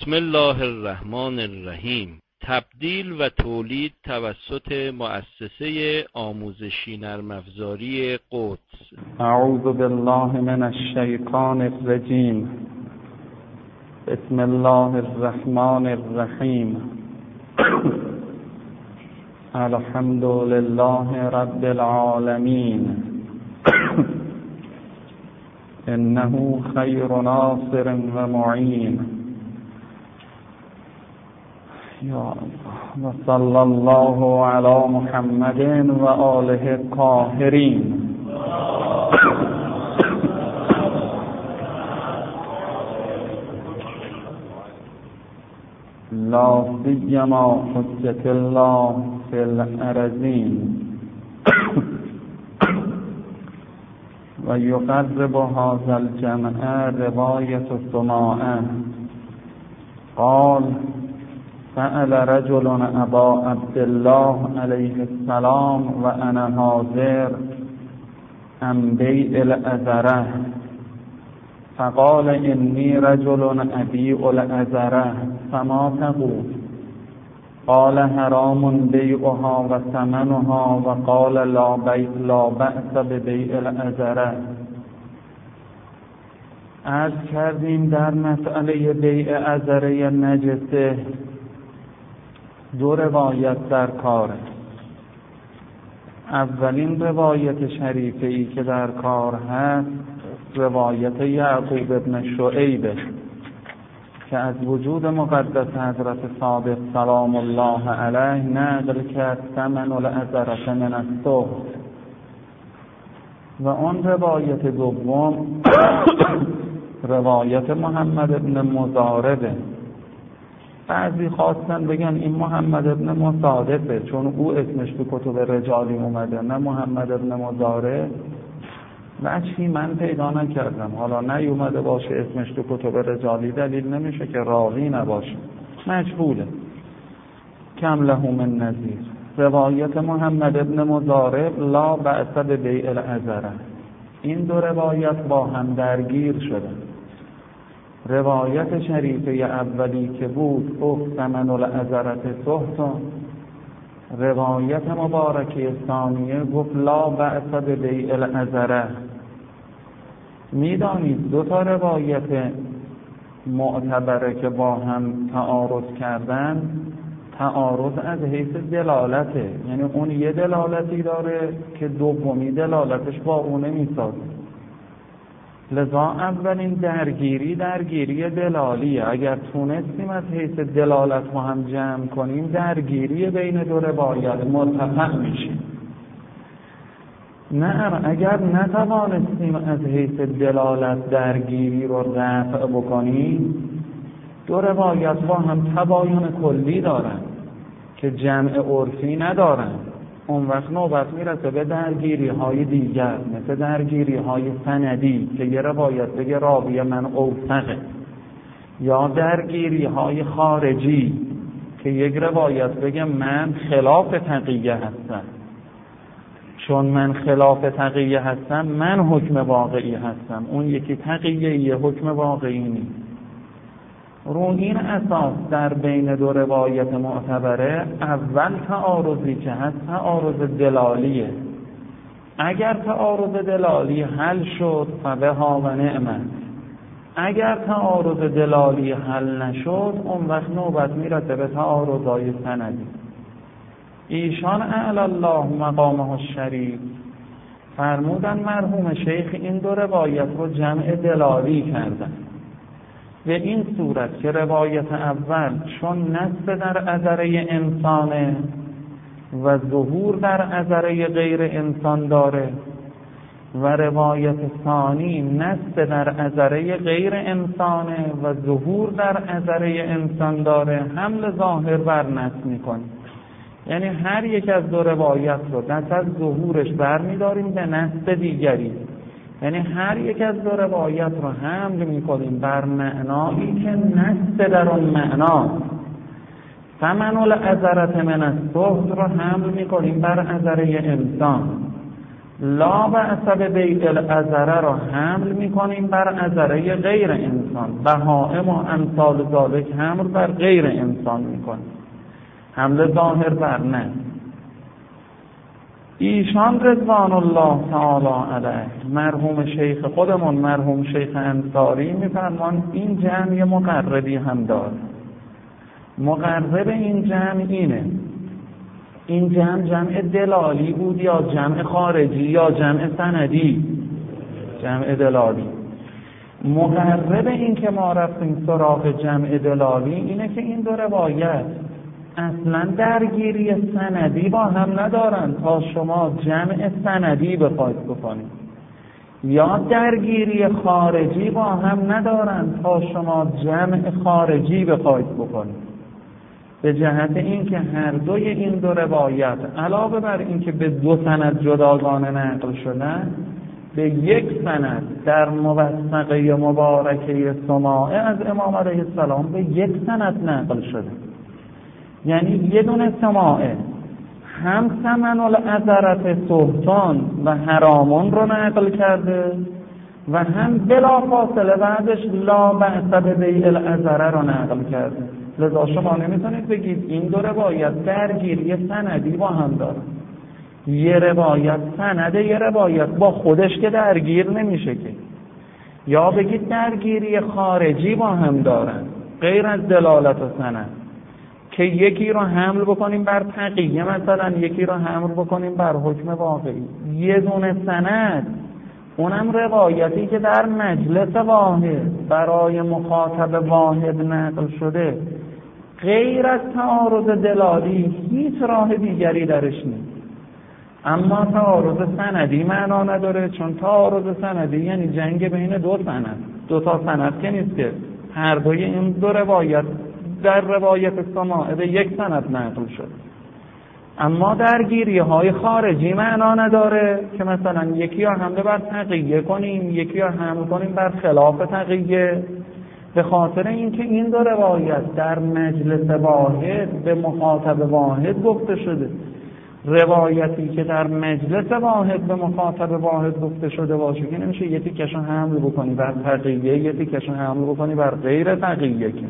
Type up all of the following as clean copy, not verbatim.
بسم الله الرحمن الرحیم. تبدیل و تولید توسط مؤسسه آموزشی نرم افزاری قدس. اعوذ بالله من الشیطان الرجیم. بسم الله الرحمن الرحیم. الحمد لله رب العالمین. انه خیر ناصر و معین. و صلی الله علی محمد و آله الطاهرین. لا سیما حجة الله فی الارضین و یقرب هذا الجمع روایت سماعه. قال سأل رجل ابا عبدالله علیه السلام و انا حاضر عن بیع العذره، فقال انی رجل ابیع العذره فما تقول؟ قال حرام بیعها و ثمنها، و قال لا بأس ببیع العذره. عرض کردیم در مسئله بیع عذره نجسه دو روایت در کاره. اولین روایت شریفه ای که در کار هست روایت یعقوب ابن شعیبه که از وجود مقدس حضرت صادق سلام الله علیه نقل کرد ثمن العذره من السهت. و اون روایت دوم روایت محمد ابن مضاربه. بعضی خواستن بگن این محمد ابن مصادفه چون او اسمش تو کتب رجالی اومده، نه محمد ابن مضارب. وجهی من پیدا نکردم، حالا نیومده باشه اسمش تو کتب رجالی دلیل نمیشه که راوی نباشه، مجهوله. کم له من نظیر. روایت محمد ابن مضارب لا بأس ببیع العذره. این دو روایت با هم درگیر شدن. روایت شریفه اولی که بود گفت ثمن العذره سهت. روایت مبارکه ثانیه گفت لا بأس ببیع العذره. میدانید دو تا روایت معتبره که با هم تعارض کردن، تعارض از حیث دلالته، یعنی اون یه دلالتی داره که دومی دلالتش با اونه میسازه. لذا اولین درگیری دلالیه. اگر تونستیم از حیث دلالت ما هم جمع کنیم درگیری بین دو روایت متفق میشیم. نه اگر نتوانستیم از حیث دلالت درگیری رو رفع بکنیم، دو روایت با هم تباین کلی دارن که جمع عرفی ندارن. اون وقت نوبت میرسه به درگیری های دیگر، مثل درگیری های سندی که یه روایت بگه راوی من اوثقه، یا درگیری های خارجی که یک روایت بگه من خلاف تقیه هستم. چون من خلاف تقیه هستم من حکم واقعی هستم، اون یکی تقیه یه حکم واقعی نیست. رو این اساس در بین دو روایت معتبره اول تعارضی که هست تعارض دلالیه. اگر تعارض دلالی حل شد فبها و نعمت. اگر تعارض دلالی حل نشد اون وقت نوبت میرسه به تعارضای سندی. ایشان اعلی الله مقامه الشریف فرمودن مرحوم شیخ این دو روایت رو جمع دلالی کردن به این صورت که روایت اول چون نصب در عذره انسانه و ظهور در عذره غیر انسان داره، و روایت ثانی نصب در عذره غیر انسانه و ظهور در عذره انسان داره، حمل ظاهر بر نصب میکنیم. یعنی هر یک از دو روایت رو دست از ظهورش بر میداریم به نصب دیگری. یعنی هر یک از دو روایت رو حمل میکنیم بر معنایی که نصب در اون معنا. ثمن العذره من السهت رو حمل میکنیم بر عذره انسان. لا بأس بیع العذره را حمل میکنیم بر عذره غیر انسان، بهائم و امثال ذالک حمل بر غیر انسان میکنیم، حمل ظاهر بر نه. ایشان رضوان الله تعالی علیه، مرحوم شیخ خودمون مرحوم شیخ انصاری میفرمان این جمع مقربی هم داره. مقرب این جمع اینه، این جمع دلالی بود یا جمع خارجی یا جمع سندی؟ جمع دلالی. مقرب این که ما رفتیم سراغ جمع دلالی اینه که این دو روایت اصلا درگیری سندی با هم ندارن تا شما جمع سندی بخواید بکنید، یا درگیری خارجی با هم ندارن تا شما جمع خارجی بخواید بکنید. به جهت اینکه هر دوی این دو روایت علاوه بر اینکه به دو سند جداگانه نقل شدن، به یک سند در موثقه مبارکه سماعه از امام علیه السلام به یک سند نقل شده. یعنی یه دونه سماعه هم ثمن العذرة سلطان و حرامون رو نقل کرده و هم بلا فاصله بعدش لا بأس بیع العذره رو نقل کرده. لذا شما نمیتونید بگید این دو روایت درگیری سندی با هم دارن. یه روایت سنده، یه روایت با خودش که درگیر نمیشه که. یا بگید درگیری خارجی با هم دارن غیر از دلالت و سند، که یکی رو حمل بکنیم بر تقیه مثلا، یکی رو حمل بکنیم بر حکم واقعی. یه دونه سند، اونم روایتی که در مجلس واحد برای مخاطب واحد نقل شده، غیر از تعارض دلالی هیچ راه دیگری درش نیست. اما تعارض سندی معنا نداره، چون تعارض سندی یعنی جنگ بین دو سند، دو تا سند که نیست که هر دوی این دو روایت در روایت سماعه به یک سند نقل شد. اما درگیری های خارجی معنا نداره که مثلا یکی را حمله بر تقیه کنیم، یکی را حمل کنیم بر خلاف تقیه، به خاطر اینکه این دو روایت در مجلس واحد به مخاطب واحد گفته شده. روایتی که در مجلس واحد به مخاطب واحد گفته شده باشه که نمیشه یکی کشو حمل بکنی بر تقیه، یکی کشو حمل بکنی بر غیر تقیه. که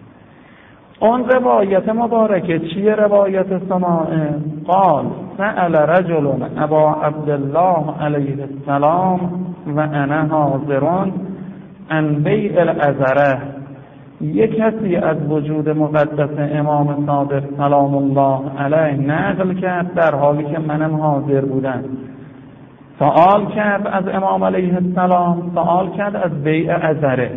اون روایت مبارکه چیه؟ روایت سماعه قال سأل رجل ابا عبدالله علیه السلام و انا حاضرون عن بیع العذره. یک کسی از وجود مقدس امام صادق سلام الله علیه نقل کرد در حالی که منم حاضر بودم. سوال کرد از امام علیه السلام، سوال کرد از بیع عذره.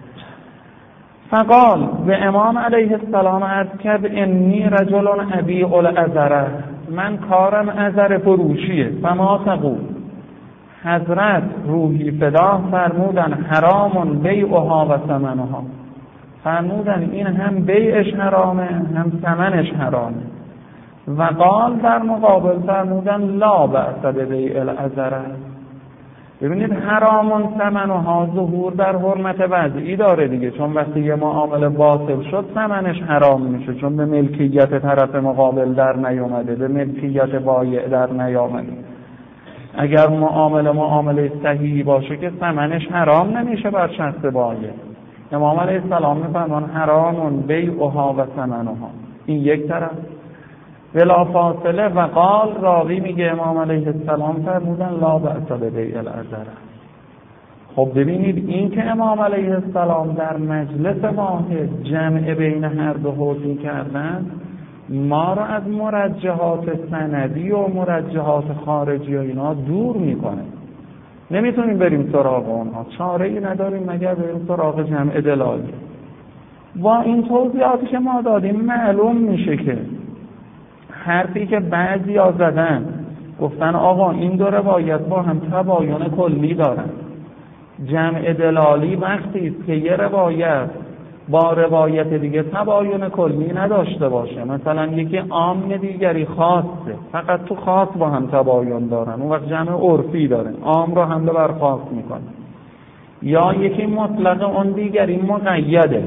فقال به امام علیه السلام عرض کرد انی رجل ابیع العذره، من کارم عذره فروشیه. فما تقول؟ حضرت روحی فدا فرمودن حرام بیعها و ثمنها، فرمودن این هم بیعش حرامه هم ثمنش حرامه. و قال در مقابل فرمودن لا بأس ببیع العذره. ببینید حرامون ثمنها ظهور در حرمت وضعی داره دیگه، چون وقتی یه معامله باطل شد ثمنش حرام میشه، چون به ملکیت طرف مقابل در نیامده، به ملکیت بایع در نیامده. اگر معامله صحیحی باشه که ثمنش حرام نمیشه بر شخص بایع. امام علیه السلام میفرمان حرامون بیعها و ثمنها. این یک طرف. بلا فاصله و قال راوی میگه امام علیه السلام فرمودن لا بأس ببیع العذره. خب ببینید این که امام علیه السلام در مجلس واحد جمع بین هر دو حکم کردن، ما را از مرجحات سندی و مرجحات خارجی و اینا دور میکنه. نمیتونیم بریم سراغ اونها، چاره‌ای نداریم مگر بریم سراغ جمع دلالی. با این توضیحاتی که ما دادیم معلوم میشه که حرفی که بعضیا زدن گفتن آقا این دو روایت با هم تباین کلی دارن. جمع دلالی وقتی است که یه روایت با روایت دیگه تباین کلی نداشته باشه، مثلا یکی عام دیگری خاصه، فقط تو خاص با هم تباین دارن، اون وقت جمع عرفی دارن، عام رو حمله بر خاص میکنه. یا یکی مطلق اون دیگری مقیده،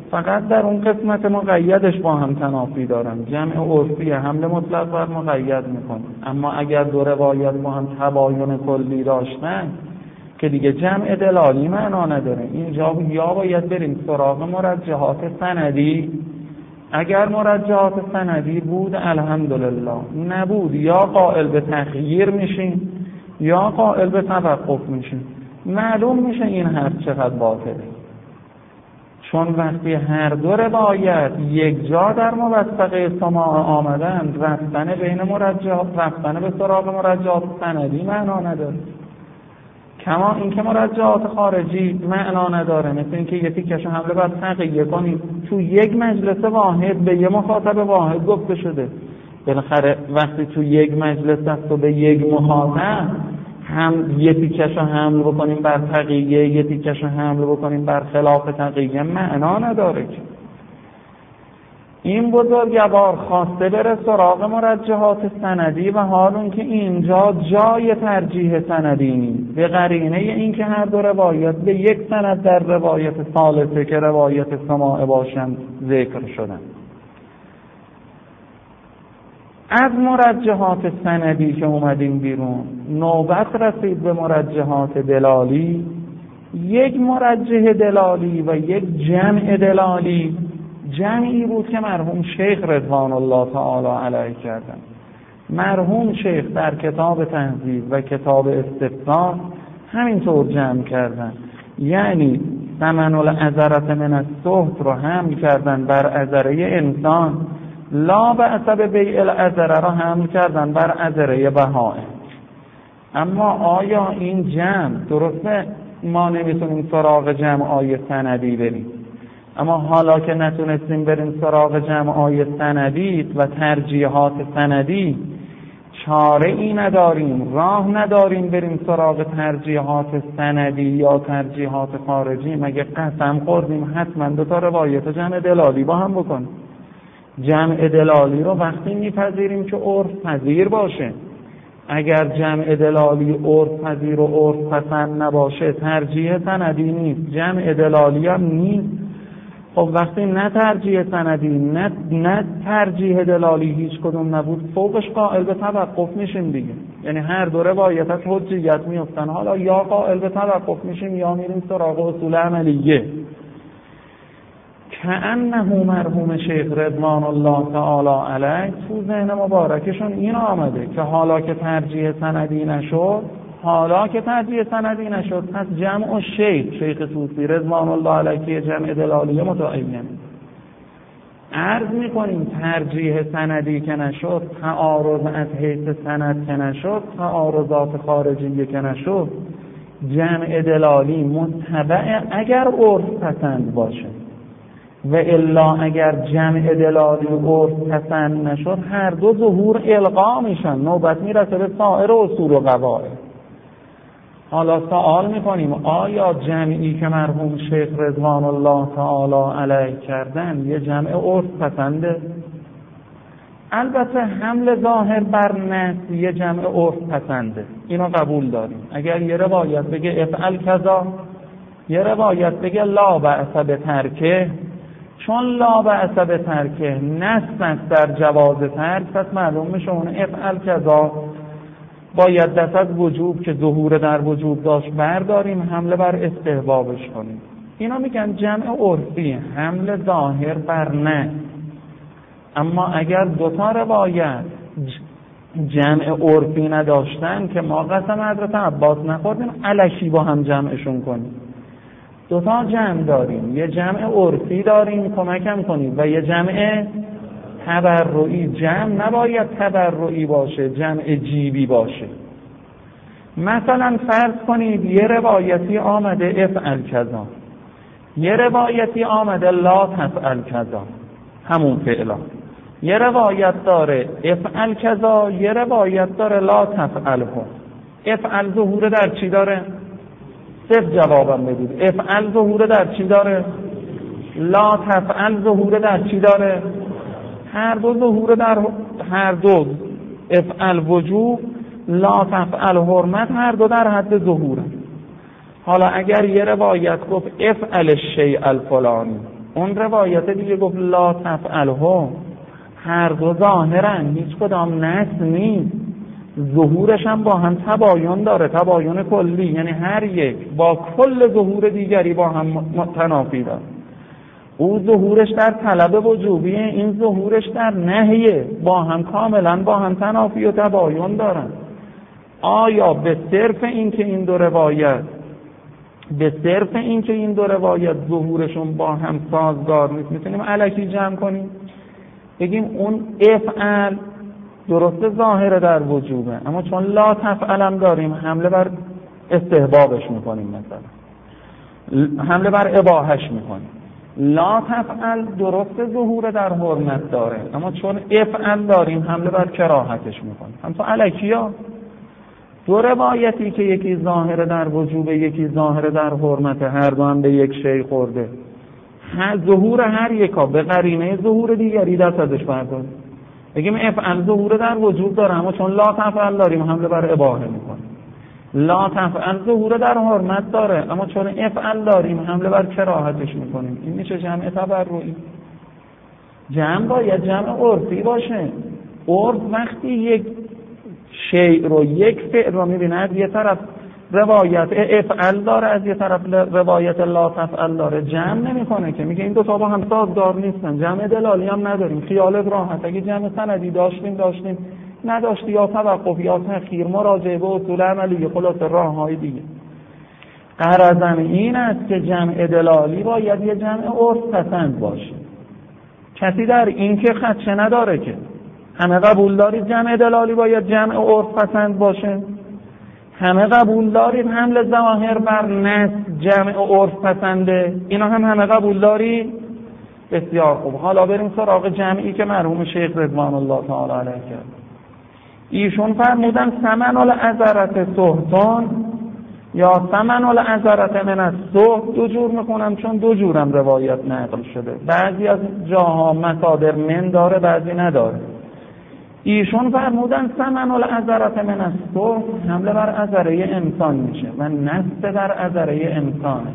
فقط در اون قسمت مقیدش با هم تنافی دارن. جمع عرفی حمل مطلق بر مقید میکنه، اما اگر دو روایت با هم تباین کلی داشتن که دیگه جمع دلالی معنا نداره. اینجا یا باید بریم سراغ مرجحات سندی، اگر مرجحات سندی بود الحمدلله، نبود یا قائل به تغییر میشیم یا قائل به توقف میشیم. معلوم میشه این حرف چقدر باطله، چون وقتی هر دو روایت یک جا در موثقه سماع آمدن، رفتن بین مرجحات، رفتن به سراغ مرجحات سندی معنا نداره. کما اینکه مرجحات خارجی معنا نداره، مثل اینکه یه تیکش حمله بر تقیه کنیم تو یک مجلس واحد به یه مخاطب واحد گفته شده. بالاخره وقتی تو یک مجلس است و به یک مخاطب هم یه تیکش حمل بکنیم بر تقیه، یه تیکش حمل بکنیم بر خلاف تقیه، معنا نداره که. این بزرگوار خواسته بره سراغ مرجحات سندی و حال اون که اینجا جای ترجیح سندی نیست، به قرینه این که هر دو روایت به یک سند در روایت ثالثه که روایت سماع باشند ذکر شدن. از مرجحات سندی که اومدیم بیرون، نوبت رسید به مرجحات دلالی. یک مرجح دلالی و یک جمع دلالی جمعی بود که مرحوم شیخ رضوان الله تعالی علیه کردن. مرحوم شیخ در کتاب تهذیب و کتاب استفسار همینطور جمع کردن، یعنی ثمن العذرة من السهت رو حمل کردن بر عذره انسان، لا بأس ببیع العذره رو حمل کردن بر عذره بهائم. اما آیا این جمع درسته؟ ما نمیتونیم سراغ جمعای سندی بریم، اما حالا که نتونستیم بریم سراغ جمعای سندی و ترجیحات سندی، چاره ای نداریم، راه نداریم بریم سراغ ترجیحات سندی یا ترجیحات خارجی، مگه قسم خوردیم حتما دو تا روایت جمع دلالی با هم بکنیم. جمع دلالی رو وقتی میپذیریم که عرف پذیر باشه. اگر جمع دلالی عرف پذیر و عرف پسند نباشه، ترجیح سندی نیست، جمع دلالی هم نیست. خب وقتی نه ترجیح سندی نه ترجیح دلالی هیچ کدوم نبود، فوقش قائل به توقف میشیم دیگه. یعنی هر دو روایت از حجیت میفتن، حالا یا قائل به توقف میشیم یا میریم سراغ اصول عملیه. کأنه مرحوم شیخ رضوان الله تعالی علیه تو ذهن مبارکشون این آمده که حالا که ترجیح سندی نشد، پس جمع شیخ طوسی رضوان الله علیه که جمع دلالی متعین. عرض میکنیم ترجیح سندی که نشد، تعارض از حیث سند که نشد، تعارضات خارجی که نشد، جمع دلالی متبع اگر عرف پسند باشه، و الا اگر جمع دلالی عرف پسند نشد، هر دو ظهور القا میشن، نوبت میرسه به سایر اصول و قواعد. حالا سوال میکنیم آیا جمعی که مرحوم شیخ رضوان الله تعالی علیه کردن یه جمع عرف پسنده؟ البته حمل ظاهر بر نص یه جمع عرف پسنده، اینو قبول داریم. اگر یه روایت بگه افعل کذا، یه روایت بگه لا بأس بترکه، چون لا بأس بترکه نص است در جواز ترک، پس معلوم میشه اون افعل کذا باید دست از وجوب که ظهور در وجوب داشت برداریم، حمله بر استحبابش کنیم. اینا میگن جمع عرفی، حمل ظاهر بر نه. اما اگر دوتا روایت جمع عرفی نداشتن که ما قسم حضرت عباس نخوردیم الکی با هم جمعشون کنیم، دوتا جمع داریم، یه جمع عرفی داریم کمکم کنیم و یه جمع تبرعی. جمع نباید تبرعی باشه، جمع جیبی باشه. مثلا فرض کنید یه روایتی آمده افعل کذا، یه روایتی آمده لا تفعل کذا، همون فعلا. یه روایت داره افعل کذا، یه روایت داره لا تفعله. افعل ظهور در چی داره؟ صرف جوابم بدید. افعل ظهور در چی داره؟ لا تفعل ظهور در چی داره؟ هر دو ظهور در هر دو، افعل وجوب، لا تفعل حرمت، هر دو در حد ظهوره. حالا اگر یه روایت گفت افعل الشیء الفلانی، اون روایت دیگه گفت لا تفعله. هر دو ظاهرن، هیچ کدام نص نیست. ظهورش هم با هم تباین داره، تباین کلی، یعنی هر یک با کل ظهور دیگری با هم تنافی داره. او ظهورش در طلب وجوبیه، این ظهورش در نهیه، با هم کاملا با هم تنافی و تباین دارن. آیا به صرف این که این دو روایت ظهورشون با هم سازگار نیست میتونیم الکی جمع کنیم بگیم اون افعل درست ظاهر در وجوبه، اما چون لا تفعلم داریم حمله بر استحبابش میکنیم، مثلا حمله بر اباحش میکنیم. لا تفعل درست ظهور در حرمت داره، اما چون افعل داریم حمله بر کراهتش میکنیم. هم تو الکیا دو روایتی که یکی ظاهر در وجوبه یکی ظاهر در حرمت، هر دو هم به یک شی خورده، ظهور هر یکا به قرینه ظهور دیگری دست ازش برداریم. بگیم افعل ظهور در وجوب داره، اما چون لا تفعل داریم حمله بر اباحه میکنیم. لا تفعل ظهور در حرمت داره، اما چون افعل داریم حمله بر کراهتش میکنیم. این میشه جمع تبرعی. جمع باید جمع عرفی باشه. عرف وقتی یک شیء رو، یک فعل رو میبینه، از یه طرف روایت افعل داره، از یه طرف روایت لا تفعل داره، جمع نمیکنه که، میگه این دو تا با هم سازگار نیستن. جمع دلالی هم نداریم، خیالت راحت. اگه جمع سندی داشتیم نداشتی، یا توقف یا تأخیر، مراجعه به اصول عملی، خلاصه راههای دیگه. غرضم این است که جمع دلالی باید یه جمع عرف پسند باشه. کسی در این که خدشه نداره که همه قبول دارید جمع دلالی باید جمع عرف پسند باشه؟ همه قبول دارید حمل ظواهر بر نص جمع عرف پسنده؟ اینا هم همه قبول دارید؟ بسیار خوب. حالا بریم سراغ جمعی که مرحوم شیخ رضوان الله تعالی علیه کرد. ایشون فرمودن ثمن العذرة سهتون یا ثمن العذرة من السهت. دو جور میخونم چون دو جورم روایت نقل شده، بعضی از جاها مصادر من داره بعضی نداره. ایشون فرمودن ثمن العذرة من السهت حمله بر عذره انسان میشه و نصب در عذره انسانه.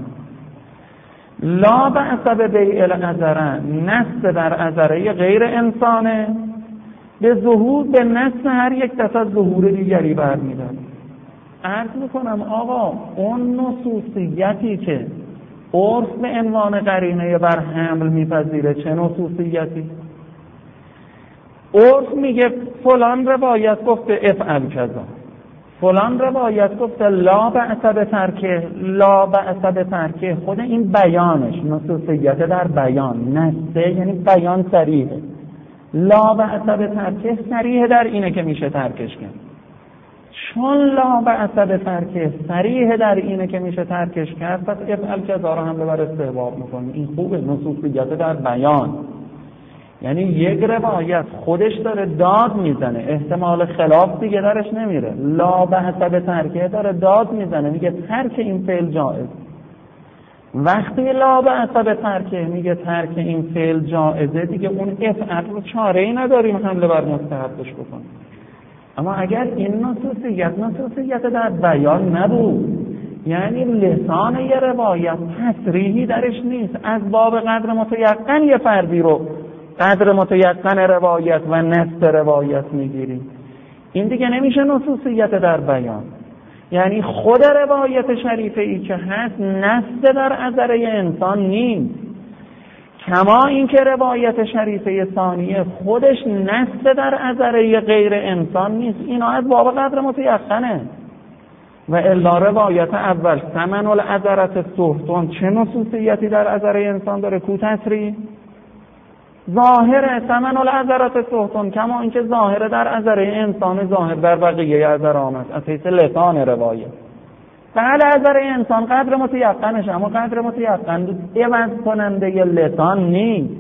لا بأس ببیع العذره، نصب در عذره غیر انسانه، به ظهور به نصب هر یک دست از ظهور دیگری برمیدن. عرض میکنم آقا اون نصوصیتی که عرف به عنوان قرینه بر حمل میپذیره چه نصوصیتی؟ عرف میگه فلان روایت گفته افعل کذا، فلان روایت گفته لا بأس بترکه، لا بأس بترکه. خود این بیانش نصوصیت در بیان، نصه یعنی بیان صریحه. لا بأس بترکه صریح در اینه که میشه ترکش کرد. چون لا بأس بترکه صریح در اینه که میشه ترکش کرد، پس افعل کذا رو هم ببر استحباب میکنیم. این خوبه، نصوصیت در بیان. یعنی یک روایت خودش داره داد میزنه، احتمال خلاف دیگه درش نمیره. لا بأس بترکه داره داد میزنه، میگه ترک این فعل جائز. وقتی لا بأس بترکه میگه ترک این فعل جائزه، دیگه اون افعل رو چاره‌ای نداریم حمله بر مستحبش بکنیم. اما اگر این نصوصیت در بیان نبود، یعنی لسان یه روایت تصریحی درش نیست، از باب قدر متیقن یه فردی رو قدر متیقن روایت و نص روایت میگیریم، این دیگه نمیشه نصوصیت در بیان. یعنی خود روایت شریفه ای که هست نص در عذره انسان نیست، کما اینکه روایت شریفه ثانیه خودش نص در عذره غیر انسان نیست. اینا از باب قدر متیقنه. و الا روایت اول ثمن العذرة سهتون چه نصوصیتی در عذره انسان داره؟ کو تصریح ظاهر ثمن العذرة سهتون، کما اینکه ظاهر در عذره انسان ظاهر در بقیه عذر آمد از حیث لسان روایت. بله عذره انسان قدر متیقنش، اما قدر متیقن عوض کننده ی لسان نیست.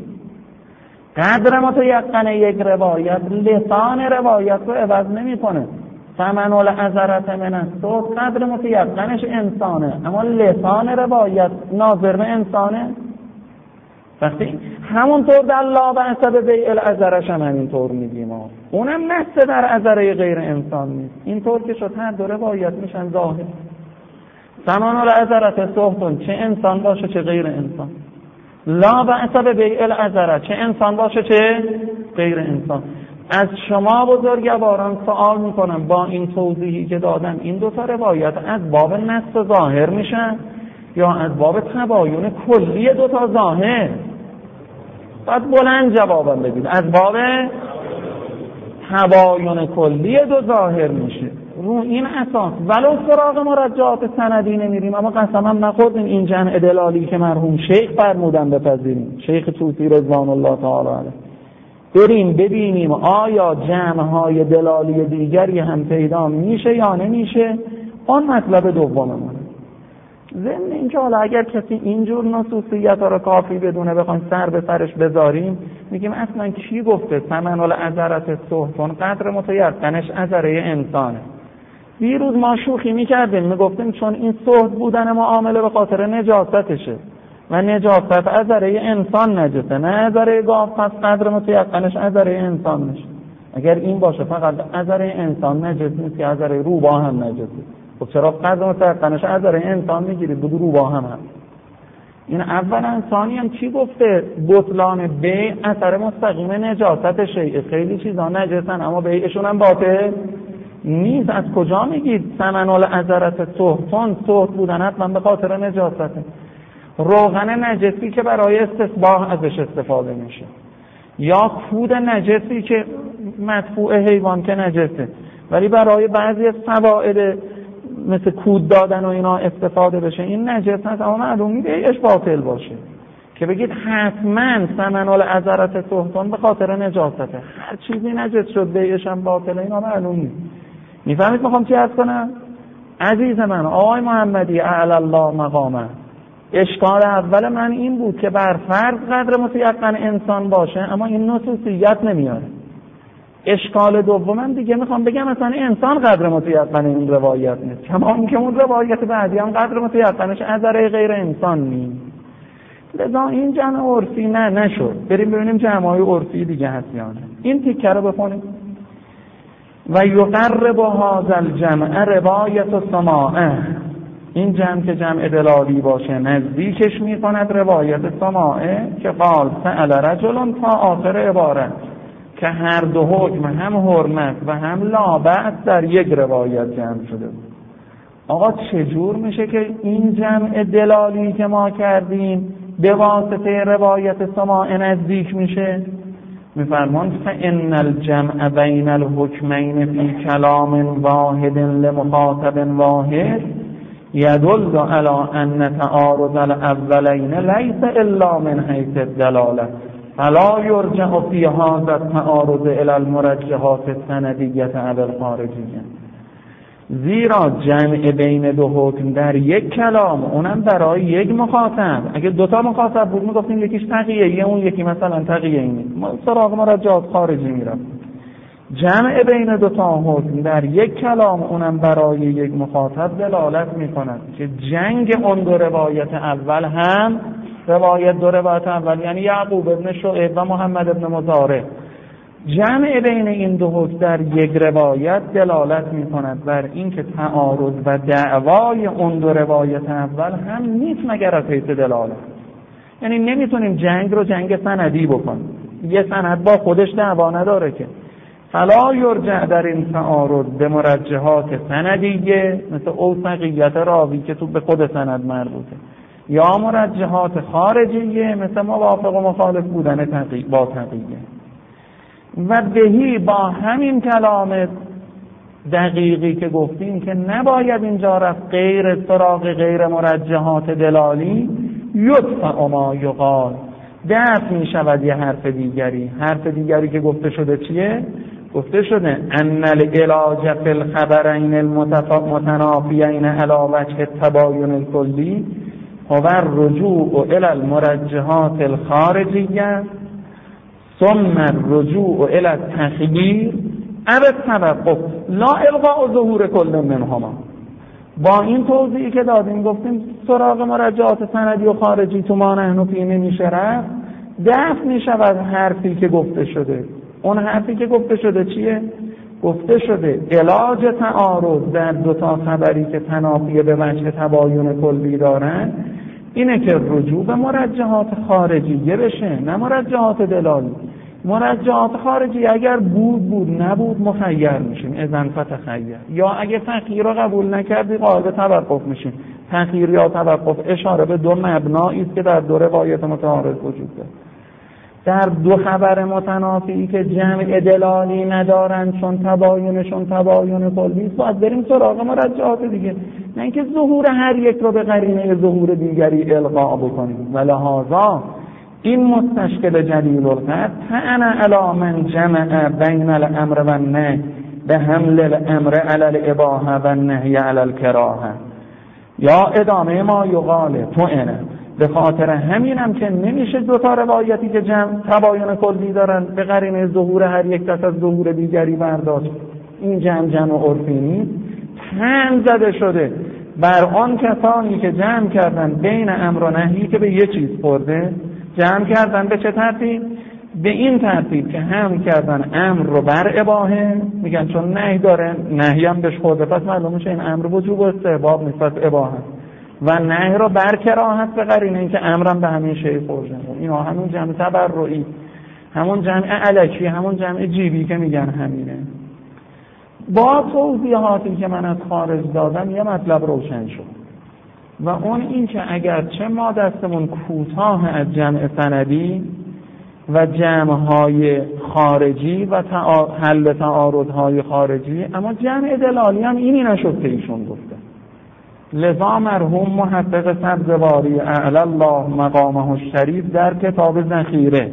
قدر متیقن یک روایت لسان روایت رو عوض نمیکنه. ثمن العذرة من السهت قدر متیقنش انسانه، اما لسان روایت ناظر به انسانه. وقتی همونطور در لا بأس ببیع العذرش هم همینطور میگیم، اونم نص در عذره غیر انسان نیست. اینطور که شد هر دو روایت میشن ظاهر. ثمن العذرة سهتون چه انسان باشه چه غیر انسان. لا بأس ببیع العذره، چه انسان باشه چه غیر انسان. از شما بزرگواران سوال میکنم، با این توضیحی که دادم این دو تا روایت از باب نص ظاهر میشن یا از باب تباین کلی دو تا ظاهر؟ باید بلند جوابم بدید. از باب تباین کلی دو ظاهر میشه. رو این اساس ولو سراغ مرجعات سندی نمیریم، اما قسمم نخوردیم این جمع دلالی که مرحوم شیخ فرمودن بپذیریم، شیخ طوسی رضوان الله تعالی علیه، بریم ببینیم آیا جمع‌های دلالی دیگری هم پیدا میشه یا نمیشه. آن مطلب دوممونه. ضمن اینکه حالا اگر کسی اینجور نصوصیت ها رو کافی بدونه بخوایم سر به سرش بذاریم، میگیم اصلا کی گفته ثمن العذرة سهتون، قدر متیقنش عذره انسانه. دیروز ما شوخی میکردیم، میگفتیم چون این سهت بودن معامله به خاطر نجاستشه و نجاست عذره انسان نجسه، نه عذره گاو، پس قدر متیقنش عذره انسان میشه. اگر این باشه فقط عذره انسان نجس نیست که عذره روباه هم نجسه. خب چرا قدر متیقنش عذره انسان میگیرید؟ بگو روباه هم هست. این اولا. ثانیاً چی گفته؟ بطلان بیع اثر مستقیم نجاست شیء. خیلی چیزا نجسن اما بیعشون هم باطل نیست. از کجا میگید ثمن العذرة سهتون؟ سهت بودن حتما به خاطر نجاسته. روغن نجسی که برای استصباح ازش استفاده میشه، یا کود نجسی که مدفوع حیوان که نجسه ولی برای بعضی فواید مثل کود دادن و اینا استفاده بشه، این نجس هست اما معلوم بیعش باطل باشه که بگید حتما ثمن العذرة سهتون به خاطر نجاسته. هر چیزی نجس شد بیعش هم باطله، اینا معلوم نیست. میفهمید میخوام چی عرض کنم؟ عزیز من، آقای محمدی اعلی الله مقامه، اشکال اول من این بود که بر فرض قدر متیقن انسان باشه اما این نصوصیت نمیاره. اشکال دومم دیگه میخوام بگم مثلا انسان قدر متیقن این روایت نیست، کما اینکه اون روایت بعدی هم قدر متیقنش عذره غیر انسان نیست. لذا این جمع عرفی نشد. بریم ببینیم جمع‌های عرفی دیگه هست یا نه. این تیکه رو بخونیم. و یقرب هذا الجمع روایت سماعه، این جمع که جمع دلالی باشه نزدیکش میکند روایت سماعه که قال سأل رجل تا آخر عبارت، که هر دو حکم هم حرمت و هم لا بأس در یک روایت جمع شده بود. آقا چجور میشه که این جمع دلالی که ما کردیم به واسطه روایت سماعه نزدیک میشه؟ میفرمان فإن الجمع بین الحکمین فی کلام واحد لمخاطب واحد یدل علی ان تعارض الاولین لیس الا من حیث الدلاله فلا یرجع فی هذا التعارض الی المرجحات السندیه او الخارجیه. زیرا جمع بین دو حکم در یک کلام، اونم برای یک مخاطب، اگه دوتا مخاطب بود میگفتیم یکیش تقیه اون یکی مثلا تقیه نیست، ما سراغ مرجحات خارجی میرفتیم. جمع بین دوتا حکم در یک کلام، اونم برای یک مخاطب دلالت میکند که جنگ اون دو روایت اول هم روایت دو روایت اول یعنی یعقوب ابن شعیب و محمد ابن مزارع، جمع بین این دو حکم در یک روایت دلالت میکند بر اینکه تعارض و دعوای اون دو روایت اول هم نیست مگر از حیث دلالت. یعنی نمیتونیم جنگ رو جنگ سندی بکنیم، یه سند با خودش دعوا نداره که. فلا یرجع در این تعارض به مرجحات سندیه مثل اوثقیت راوی که تو به خود سند مربوطه، یا مرجحات خارجیه مثل موافق و مخالف بودن با تقیه. و بهی با همین کلام دقیقی که گفتیم که نباید اینجا رفت غیر سراغ غیر مرجحات دلالی، یدفع ما یقال، دفع می شود یه حرف دیگری که گفته شده چیه؟ گفته شده ان العلاج فی الخبرین المتنافیین علی وجه التباین الکلی هو الرجوع الی المرجحات الخارجیه ثم الرجوع الی التخییر او التوقف لا الغاء ظهور کل منهما. با این توضیحی که دادیم گفتیم سراغ مرجحات سندی و خارجی تو ما نحن فی نمیشه رفت، دفع می شود حرفی که گفته شده. اون حرفی که گفته شده چیه؟ گفته شده علاج تعارض در دوتا خبری که تنافی به وجه تباین کلی دارن اینه که رجوع به مرجحات خارجیه بشه، نه مرجحات دلالی. مرجحات خارجی اگر بود نبود مخیر میشیم، اذن فتخیر. یا اگه تخییر رو قبول نکردی قائل به توقف میشیم. تخییر یا توقف اشاره به دو مبنایی است که در دو روایت متعارض وجود داره. در دو خبر متنافی که جمع دلالی ندارن چون تباینشون تباین کلی است، باید بریم سراغ مرجحات دیگه، نه اینکه ظهور هر یک رو به قرینه ظهور دیگری القا بکنیم. ولهذا این مستشکل جلیل القدر تعن علی من جمع بین الامر و النهی به حمل الامر علی الاباحه و النهی علی الکراهه، یا ادامه ما یقال تو اینه. به خاطر همینم که نمیشه دو تا روایتی که جمع تباین کلی دارن به قرینه ظهور هر یک دست از ظهور دیگری برداشت. این جمع عرفی نیست، تن زده شده بر آن کسانی که جمع کردن بین امر و نهی که به یه چیز خورده. جمع کردن به چه ترتیب؟ به این ترتیب که هم کردن امر رو بر اباحه، میگن چون نهی داره نهی هم بهش خورده، پس معلوم میشه این امر وجوب و استحباب نیست، پس اباحه، و نهی رو بر کراهت به قرینه این که امرم به همین شی خورده. اینا همون جمع تبرعی، همون جمع الکی، همون جمع جیبی که میگن همینه. با توضیحاتی که من از خارج دادم یه مطلب روشن شد، و اون این که اگرچه ما دستمون کوتاه از جمع سندی و جمع‌های خارجی و حل تعارض‌های خارجی، اما جمع دلالی هم اینی نشد که ایشون گفته. لذا مرحوم محقق سبزواری اعلی الله مقامه الشریف در کتاب ذخیره،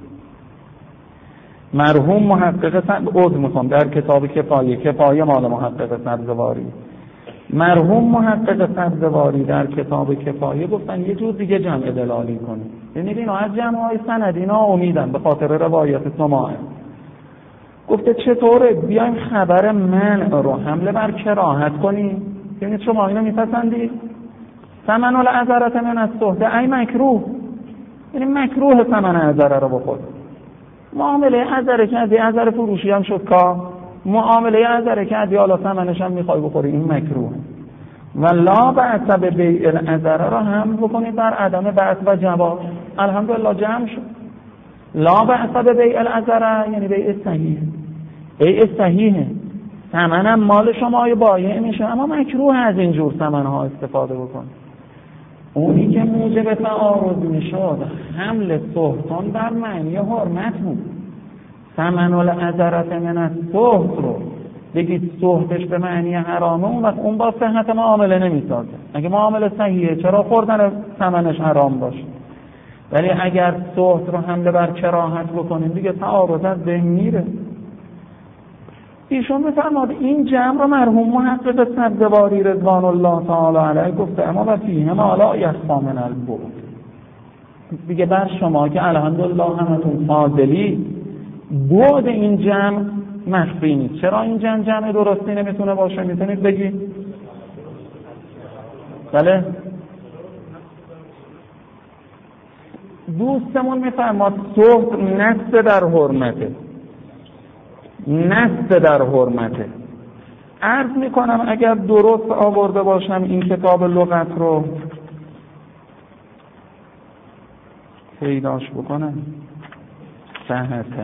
مرحوم محقق در کتاب کفایه مال محقق سبزواری، مرحوم محقق سبزواری در کتاب کفایه گفتن یه جور دیگه جمع دلالی کنید. ببینید اینا از جمع‌های سندی امیدن به خاطر روایت سماعه. گفته چطوره بیایم خبر منع رو حمله بر کراهت کنیم؟ ببینید شما اینو میپسندید؟ ثمن العذرة من الصحبة ای مکروه، یعنی مکروه ثمن عذره رو بخور. معامله عذره کردی، عذره فروشی هم شد که معامله عذره کردی، حالا ثمنش هم میخوای بخوری، این مکروه. و لا بأس به بیع العذره را هم بکنید بر عدم بأس و جواز. الحمدلله جمع شد. لا بأس به بیع العذره یعنی بیع صحیح، بیع صحیحه، ثمنم مال شما بایع میشه، اما مکروه از این جور ثمنها استفاده بکنید. اونی که موجب تعارض میشد حمل سهتان بر معنی حرمت بود. ثمن العذرة من السهت رو بگید سهتش به معنی حرامه، اون وقت اون با صحت معامله نمیسازه. اگه معامله صحیحه چرا خوردن ثمنش حرام باشه؟ ولی اگر سهت رو حمله بر کراهت بکنیم دیگه تعارض از بین میره. ایشون میفرماد این جمع رو مرحوم محقق سبزواری رضوان الله تعالی علیه گفته، اما و فیه ما لا یخفی من البعد. دیگه بر شما که الحمدلله همتون فاضلی، بعد این جمع مخفی نیست. چرا این جمع درستی نمیتونه باشه؟ میتونید بگید؟ بله؟ دوستمون میفرماد صحت نست در حرمته، نست در حرمته. عرض میکنم اگر درست آورده باشم این کتاب لغت رو پیداش بکنم، صحته.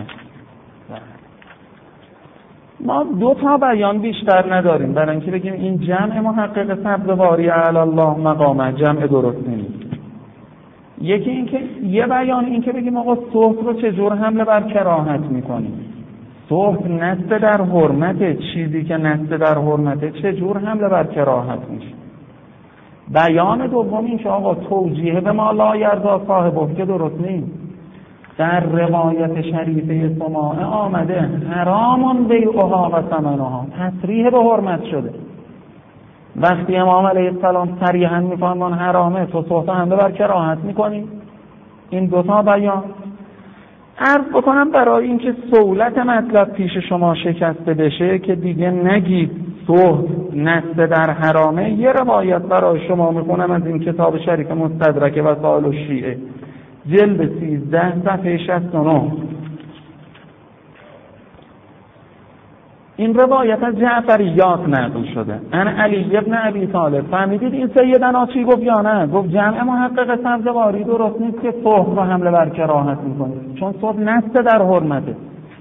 ما دو تا بیان بیشتر نداریم برای اینکه بگیم این جمع محقق سبزواری علی الله مقامه جمع درست نیست. یکی این که یه بیان این که بگیم آقا صحت رو چجور حمله بر کراهت میکنیم. صحت نست در حرمته، چیزی که نست در حرمته چجور حمله بر کراهت میشه. بیان دوم این که آقا توجیه به ما لا یرضا صاحبه که درست نیست. در روایت شریفه سماعه آمده حرامون بیعها و ثمنها، تصریح به حرمت شده. وقتی امام علیه السلام صریحا میفرمان حرامه، تو صحت حمله بر کراهت میکنی. این دوتا بیان. عرض بکنم برای اینکه سهولت مطلب پیش شما شکسته بشه که دیگه نگید صحت نست در حرامه، یه روایت برای شما میخونم از این کتاب شریف مستدرک وسائل الشیعه جلد 13 صفحه 69. این روایت از جعفریات نقل شده. ان علی ابن ابی طالب. فهمیدید این سیدنا چی گفت یا نه؟ گفت جمع محقق سبزواری درست نیست که صبح رو حمله بر کراهت میکنید، چون صبح نسته در حرمته.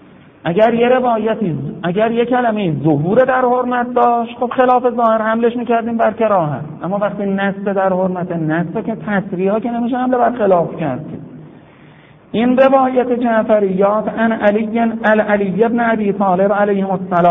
اگر یه کلمه ظهور در حرمت داشت، خب خلاف ظاهر حملش میکردیم بر کراهت. اما وقتی نسته در حرمت، نسته که تصریحا که نمیشه حمله بر خلاف کرد. این روایت جعفریات ان علی ابن ابی طالب علیهم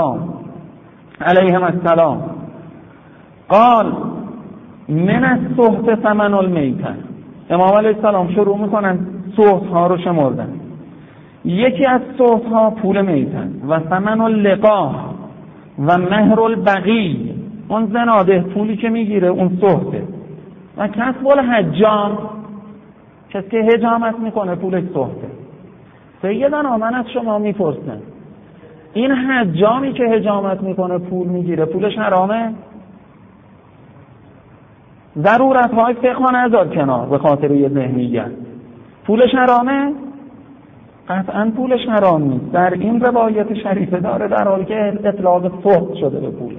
السلام قال من السحت ثمن المیتة. امام علیه السلام شروع میکنن سحت ها رو شمردن. یکی از سحت ها پول میتن و ثمن اللقاح و مهر البغی، اون زناده پولی که میگیره اون سحته، و کسب الحجام، کسی که حجامت میکنه پولش سحته. سیدنا من از شما میپرسن این حجامی که حجامت میکنه پول میگیره پولش حرامه؟ ضرورت های فقه نذار کنار به خاطر یه ذهنیت، پولش حرامه؟ قطعا پولش حرام نیست. در این روایت شریفه داره در حالی که اطلاق سحت شده به پولش.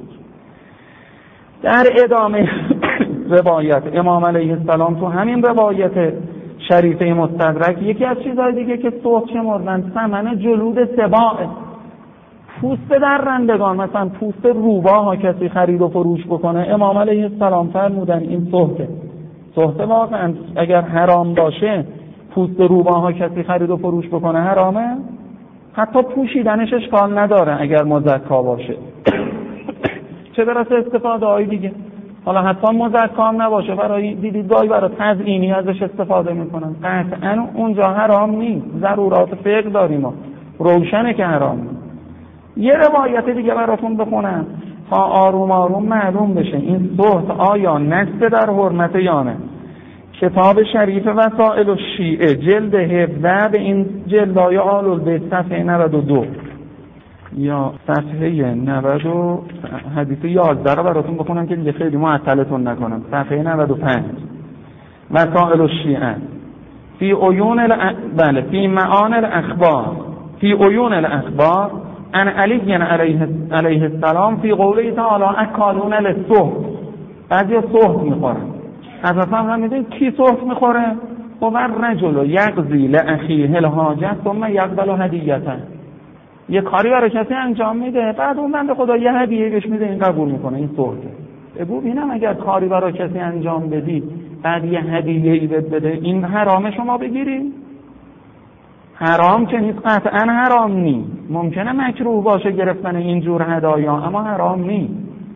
در ادامه روایت امام علیه السلام تو همین روایت شریفه مستدرک یکی از چیزهای دیگه که سحت شمردن ثمن جلود سباع، پوست درندگان، مثلا پوست روباه کسی خرید و فروش بکنه، امام علیه السلام فرمودن این سحته. سحت واقعا اگر حرام باشه پوست روباه کسی خرید و فروش بکنه حرامه؟ حتی پوشیدنش اشکال نداره اگر مزکا باشه. چه برسه استفاده های دیگه. حالا حتی مزکا هم نباشه، برای دیدگاهی برای تزیینی ازش استفاده میکنن، قطعا اونجا حرام نیست. ضرورات فقه داریم و روشنه که حرام نیست. یه روایت دیگه براتون بخونم تا آروم آروم معلوم بشه این سحت آیا نسته در حرمت یا نه. کتاب شریف وسائل الشیعه جلد 17 به این جلدای آل البیت صفحه 92 یا صفحه 90 حدیث 11 رو براتون بخونم که دیگه خیلی معطلتون نکنم. صفحه 95 وسائل الشیعه فی معان الاخبار فی عیون الاخبار ان علی علیه السلام فی قوله تعالی اکالون للسحت. بعضی سحت میخورن. از اصلا هم میدونید کی سحت میخوره؟ و رجل یقضی لاخیه الحاجت ثم یقبل هدیته. یه کاری برای کسی انجام میده، بعد اون بنده خدا یه هدیه بهش میده، این قبول میکنه، این سحته. بگو اینم اگر کاری برای کسی انجام بدی بعد یه هدیه‌ای بده، این حرام شما بگیری؟ حرام که نیست، قطعا حرام نیست. ممکنه مکروه باشه گرفتن این جور هدایا، اما حرام نیست.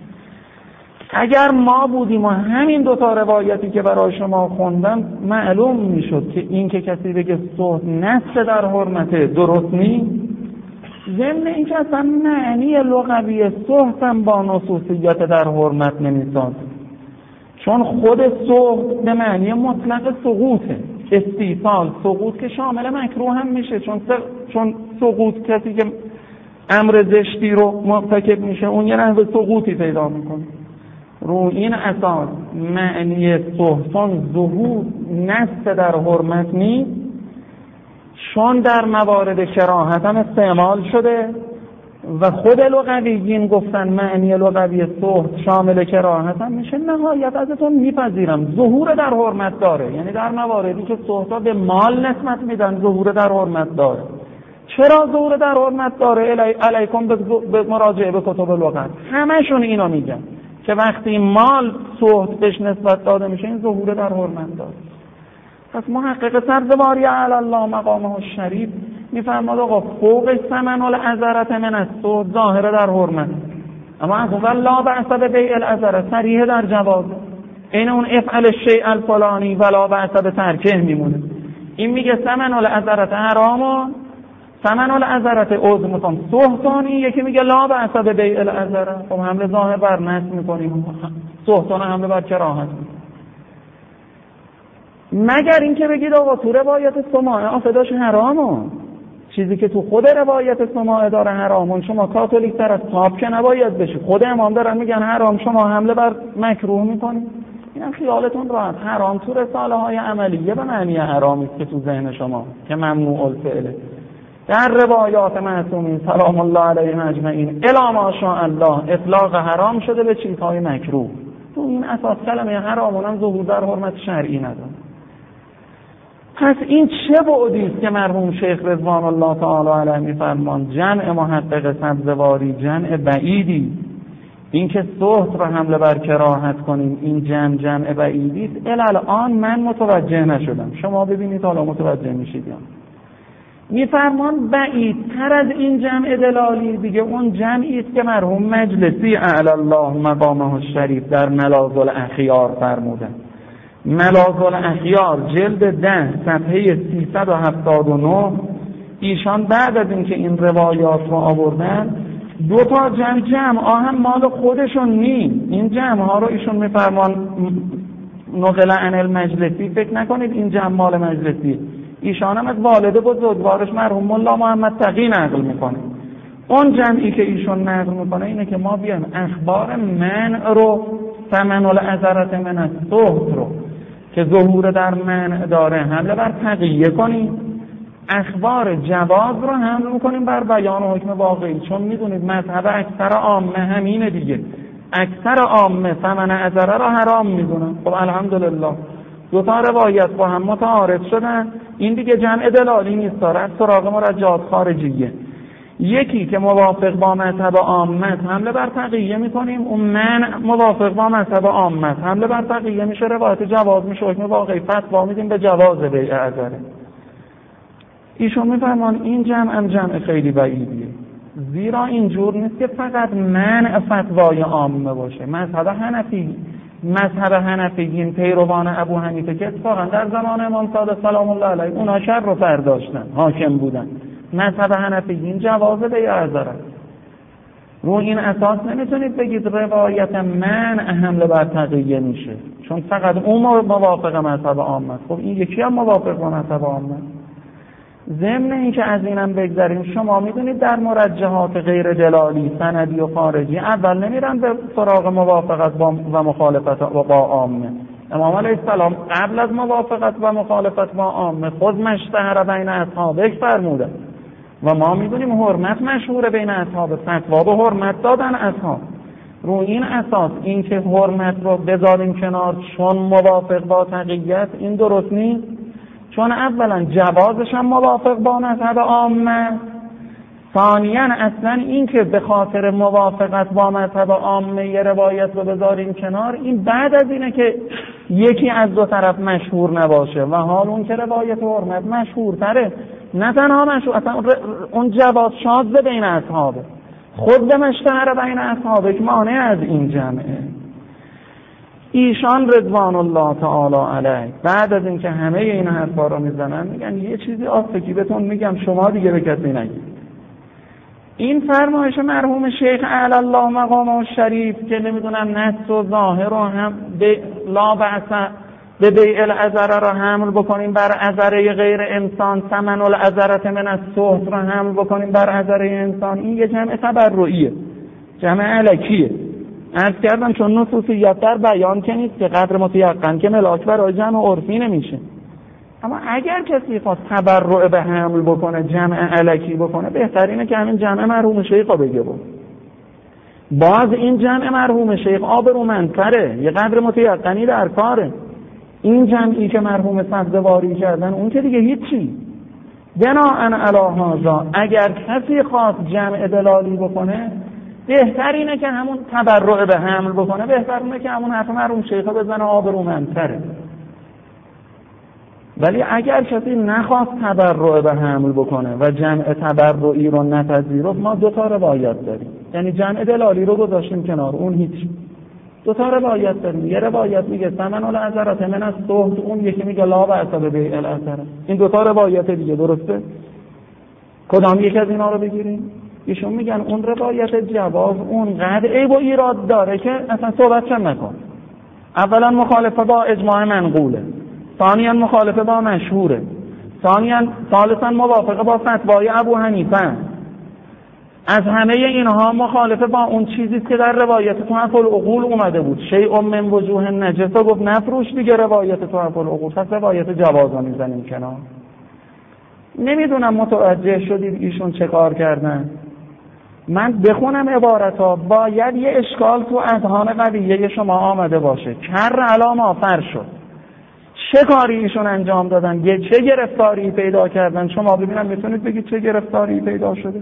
اگر ما بودیم و همین دوتا روایتی که برای شما خوندم معلوم میشد که این که کسی بگه سحت نسته در حرمته درست نیست، ضمن این که اصلا معنی لغوی سحت هم با نصوصیت در حرمت نمیسازه، چون خود سحت به معنی مطلق سقوطه. استیصال سقوط که شامل مکروه هم میشه، چون سقوط کسی که امر زشتی رو مرتکب میشه اون یه نحو سقوطی پیدا میکنه. رو این اساس معنی سحتان ظهور نسته در حرمت نیست، چون در موارد کراهت هم استعمال شده و خود لغویین گفتن معنی لغوی سحت شامل کراهت هم میشه. نهایت ازتون میپذیرم ظهور در حرمت داره، یعنی در مواردی که سحتا به مال نسبت میدن ظهور در حرمت داره. چرا ظهور در حرمت داره؟ علیکم به مراجعه به کتب لغت همشون اینو میگن که وقتی مال سحت بهش نسبت داده میشه این ظهور در حرمت داره. پس محقق سبزواری علی الله مقامه الشریف میفرماد آقا فوق ثمن العذرة من السحت ظاهره در حرمت، اما از اول لا بأس ببیع العذرة صریح در جواز. این اون افعل الشیء الفلانی ولا بأس بترکه میمونه. این میگه ثمن العذرة حرام، ثمن العذرة عضو میخوام سحتانی، یکی میگه لا بأس ببیع العذرة. خب حمله ظاهر بر نص میکنیم، سحتان حمله بر کراهت میکنیم. مگر اینکه بگید آقا تو روایت سماعه آفداش حرامه، چیزی که تو خود روایت سماعه داره حرامون، شما کاتولیک تر از پاپ که نباید بشید. خود امام دارن میگن حرام، شما حمله بر مکروه میکنید. اینم خیالتون راحت. حرام تو رساله های عملیه به معنی حرامی که تو ذهن شما که ممنوع الفعله. در روایات معصومین سلام الله علیهم اجمعین الی ما شاء الله اطلاق حرام شده به چیزهای مکروه. تو این اساس کلمه حرام هم ظهور در حرمت شرعی نداره. پس این چه بعدی است که مرحوم شیخ رضوان الله تعالی علیه میفرمان جمع محقق سبزواری جمع بعیدی، این که سحت را حمله بر کراهت کنیم این جمع بعیدی است. الان من متوجه نشدم، شما ببینید حالا متوجه میشید یا میفرمان بعیدتر از این جمع دلالی دیگه اون جمعی است که مرحوم مجلسی اعلی الله مقامه الشریف در ملاذ الاخیار فرمودند. ملاذ الاخیار جلد 10 صفحه 379 ایشان بعد از اینکه این روایات رو آوردن دو تا جمع هم مال خودشون نیست. این جمع ها رو ایشون میفرمان نقل عن المجلسی، فکر نکنید این جمع مال مجلسی، ایشان هم از والده بزرگوارش مرحوم ملا محمد تقی نقل میکنه. اون جمعی که ایشون نقل میکنه اینه که ما بیایم اخبار منع رو ثمن العذرة من السحت رو که ظهور در منع داره حمله بر تقیه کنیم، اخبار جواز رو حمل میکنیم بر بیان و حکم واقعی. چون میدونید مذهب اکثر عامه همینه دیگه، اکثر عامه ثمن عذره رو حرام میدونن. خب الحمدلله دو تا روایت با هم متعارض شدن، این دیگه جمع دلالی نیست، داره سراغ مرجعات خارجیه. یکی که موافق با مذهب عامه حمله بر تقیه میکنیم، اون منع موافق با مذهب عامه حمله بر تقیه میشه، روایت جواز میشه، حکم واقعی فتوا میدیم به جواز بیع عذره. ایشون میفرمان این جمع خیلی بعیدیه، زیرا اینجور نیست که فقط منع فتوای عامه باشه. مذهب حنفیین پیروان ابو حنیفه که اتفاقا در زمان امام صادق سلام الله علیه اونا شر رو فرداشتن، حاکم بودن، مذهب حنفیین جواز بیع عذره. رو این اساس نمیتونید بگید روایت منع حمله بر تقیه میشه چون فقط اون موافق مذهب عامه. خب این یکی هم موافق با مذهب عامه. ضمن این که از اینم بگذاریم، شما میدونید در مرجحات غیر دلالی سندی و خارجی اول نمیرن به سراغ موافقت و مخالفت با عامه. امام علیه السلام قبل از موافقت و مخالفت با عامه خود مشتهر بین اصحابه فرموده و ما میدونیم حرمت مشهور بین اصحاب، فتوا به حرمت دادن اصحاب. رو این اساس این که حرمت رو بذاریم کنار چون موافق با تقیت، این درست نیست. چون اولا جوازش هم موافق با مذهب عامه، ثانیاً اصلا این که به خاطر موافقت با مذهب عامه یه روایت رو بذاریم کنار، این بعد از اینه که یکی از دو طرف مشهور نباشه و حال اون که روایت حرمت مشهورتره. نه تنها مشهور، اصلا اون جواز شاذ بین اصحابه، خود به مشتهر بین اصحابه که مانع از این جمعه. ایشان رضوان الله تعالی علیه بعد از اینکه همه این حرفا رو میزنن میگن یه چیزی آفکی بهتون میگم شما دیگه به کسی نگید. این فرمایش مرحوم شیخ اعلی الله مقامه الشریف که نمیدونم نص و ظاهر رو هم به لا بأس به بیع العذره رو حمل بکنیم بر عذره غیر انسان، ثمن العذره من السحت رو حمل بکنیم بر عذره انسان، این یه جمع تبرعیه، جمع علکیه. عرض کردم چون نصوصیت در بیان که نیست که قدر متیقن که ملاک برای جمع عرفی نمیشه. اما اگر کسی خواست تبرع به حمل بکنه، جمع علکی بکنه، بهترینه که همین جمع مرحوم شیخ رو بگه بود. باز این جمع مرحوم شیخ آبرومندتره، یه قدر متیقنی در کاره. این جمعی که مرحوم سبزواری کردن اون که دیگه هیچی. بناءً علی هذا اگر کسی خواست جمع دلالی بکنه بهترینه که همون تبرع به حمل بکنه، بهترینه که همون حرف مرحوم شیخ بزنه، آبرومندتره. ولی اگر کسی نخواست تبرع به حمل بکنه و جمع تبرعی رو نپذیرفت، ما دو تا روایت داریم، یعنی جمع دلالی رو گذاشتیم کنار، اون هیچ. دو تا روایت داریم، یه روایت میگه ثمن العذره من السحت، اون یکی میگه لا بأس ببیع العذره. این دو تا روایت دیگه درسته؟ کدام یک از اینا رو بگیریم؟ ایشون میگن اون روایت جواز اونقدر عیب و ایراد داره که اصلا صحبت هم نکن. اولا مخالفه با اجماع منقوله، ثانیاً مخالفه با مشهوره، ثالثاً موافقه با فتوای ابو حنیفه. از همه اینها مخالفه با اون چیزی که در روایت تحف العقول اومده بود، شیء من وجوه نجسه، گفت نفروش دیگه روایت تحف العقول، پس روایت جواز رو میزنیم کنار. نمیدونم متوجه شدید ایشون چه کار کردن. من بخونم عبارتها، باید یه اشکال تو اذهان قضیه شما آمده باشه. کر علام آفر شد. چه کاری ایشون انجام دادن؟ چه گرفتاری پیدا کردن؟ شما ببینم میتونید بگید چه گرفتاری پیدا شده؟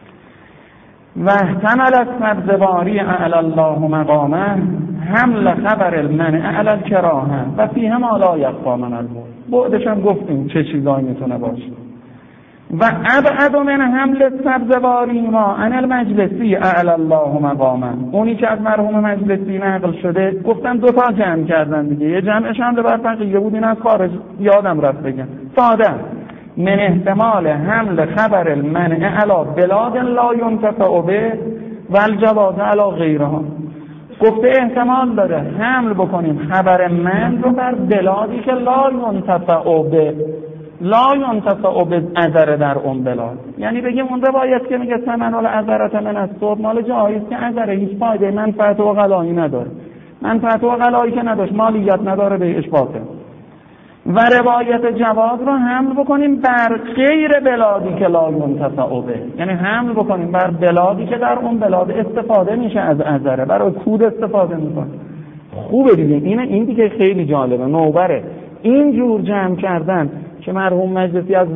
و احتمل از سبزواری اعلی الله مقامه حمل خبر المنع علی الکراهه و فیه ما لا یخفی من البعد. بعدش هم گفتیم چه چیزایی میتونه باشه. و ابعد من حمل سبزواری ما عن المجلسی اعلی الله مقامه، اونی که از مرحوم مجلسی نقل شده گفتن دو تا جمع کردن دیگه، یه جمعش هم بر فقیه بود، این از خارج یادم رفت بگم ساده. من احتمال حمل خبر المنع علی بلاد لا ينتفع به و الجواز علی غیرها. گفته احتمال داره حمل بکنیم خبر من رو بر بلادی که لا ينتفع به، لا ينتفع به اثر در اون بلاد. یعنی بگیم اون روایت که میگه ثمن الاثرت من الصوت مال جایی است که اثر هیچ فایده منفعت و غلایی نداره، منفعت و غلایی که نداشت مالیت نداره به اشباطه. و روایت جواز رو حمل بکنیم بر غیر بلادی که لا ينتفع به، یعنی حمل بکنیم بر بلادی که در اون بلاد استفاده میشه از اثره، برای کود استفاده میکنه. خوبه دیگه، این دیگه خیلی جالبه. نوبره این جور جمع کردن که مرحوم مجلسی از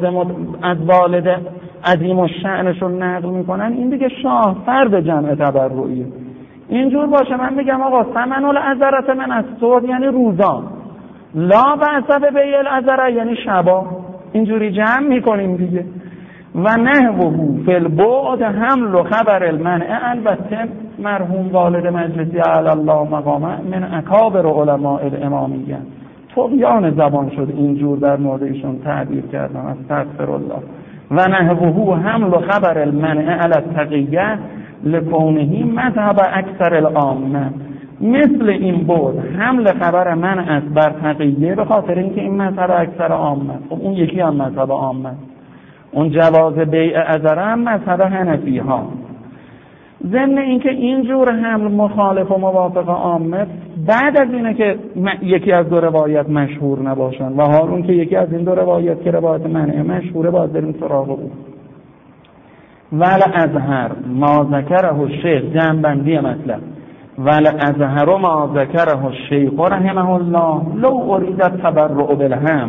والد عظیم الشأنشون نقل میکنن، این دیگه شاه فرد جمع تبرعیه. اینجور باشه من میگم آقا ثمن العذرت من الصوت یعنی روزان، لا بأس بیع العذره یعنی شبا، اینجوری جمع میکنیم دیگه. و نحوه فی البعد حمل و خبر المنع، البته مرحوم والد مجلسی علی الله مقامه من اکابر علماء الامامیه، طغیان زبان شد اینجور در مورد ایشون تعبیر کردم، استغفر الله. و نحوه حمل و خبر المنع علی التقیه لکونه مذهب اکثر العامه، مثل این بود حمل خبر من از بر تقیه به خاطر اینکه این مذهب اکثر عامه. خب اون یکی هم مذهب عامه، اون جواز بیع عذره هم مذهب حنفی ها. ضمن اینکه اینجور حمل مخالف و موافق عامه بعد از اینه که یکی از دو روایت مشهور نباشن، و حال اون که یکی از این دو روایت که روایت منع مشهوره باید بریم سراغ او. ول ازهر ما ذکره الشیخ، جنبندی مطلب، ول ازهر ما ذکره الشیخ رحمه الله لو ارید التبرع بالهم.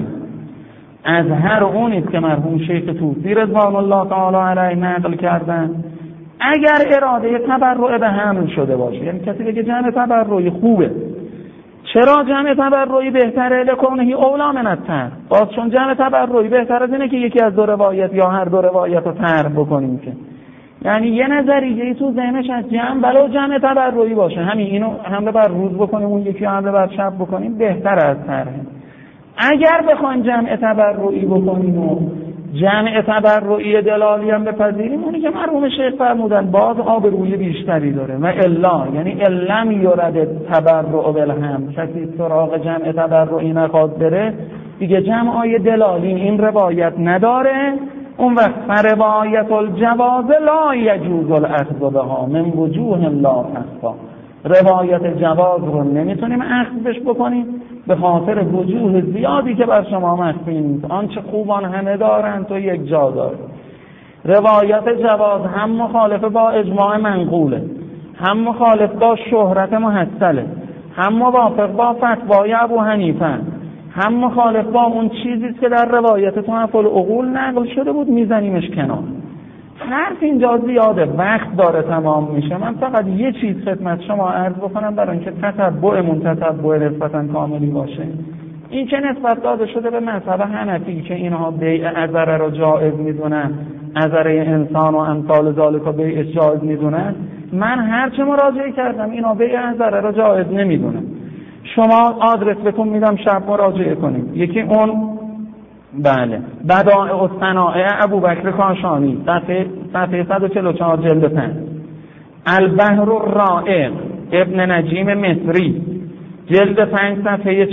ازهر اونیست که مرحوم شیخ طوسی رضوان الله تعالی علیه نقل کردن، اگر اراده تبرع به حمل شده باشه، یعنی کسی بگه جمع تبرعی خوبه. چرا جمع تبرعی بهتره؟ لکونه اولا من التر، باز چون جمع تبرعی بهتر از اینه که یکی از دو روایت یا هر دو روایت رو طرح بکنیم. که یعنی یه نظریه‌ای تو ذهنش از جمع جمع تبرعی باشه، همین اینو حمله بر روز بکنیم اون یکی حمله بر شب بکنیم، بهتر از طرح. اگر بخوایم جمع تبرعی بکنیم و جمع تبرعی دلالی هم بپذیریم، اونی که مرحوم شیخ فرمودن باز آبروی بیشتری داره. و الا یعنی علم یرد تبرع بالهم، کسی سراغ جمع تبرعی نخواد بره دیگه، جمعای دلالی این روایت نداره، اون وقت روایت الجواز لا یجوز الاخذ بها من وجوه لا تخفی، روایت جواز رو نمیتونیم اخذش بکنیم به خاطر وجوه زیادی که بر شما مخفی نیست. آنچه خوبان همه دارن تو یک جا داره. روایت جواز هم مخالف با اجماع منقوله، هم مخالف با شهرت محصله، هم موافق با فتوای ابو حنیفه، هم مخالف با اون چیزی که در روایت تحف العقول نقل شده بود، میزنیمش کنار. حرف اینجا زیاده، وقت داره تمام میشه. من فقط یه چیز خدمت شما عرض بکنم برای اینکه تتبعمون تتبع نسبتاً کاملی باشه. این که نسبت داده شده به مذهب حنفی که اینها بیع عذره رو جایز میدونن، عذره انسان و امثال ذالک بیعش جایز میدونن، من هرچه مراجعه کردم اینا بیع عذره رو جایز نمیدونن. شما آدرس بهتون میدم شب مراجعه کنید. یکی اون بله بدائع الصنائع ابوبکر کاشانی صفحه 144 جلد 5، البحر الرائق ابن نجیم مصری جلد 5 صفحه